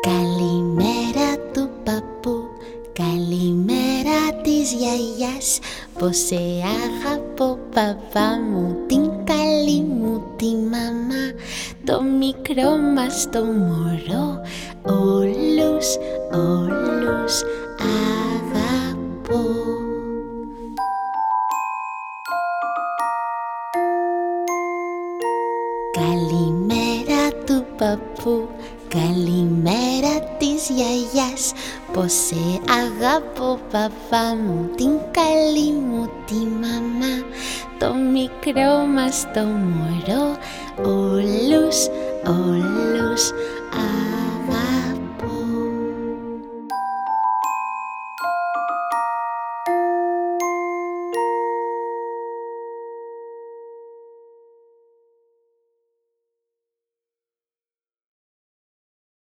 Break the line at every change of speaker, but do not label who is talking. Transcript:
Καλημέρα του παππού, καλημέρα της γιαγιάς. Πως σε αγαπώ παπά μου, την καλή μου τη μαμά. Το μικρό μας το μωρό, όλους, όλους αγαπώ. Καλημέρα του παππού, καλημέρα της γιαγιάς. Πως σε αγαπώ παπά μου, την καλή μου τη μαμά. Το μικρό μας το μωρό, όλους, όλους αγαπώ.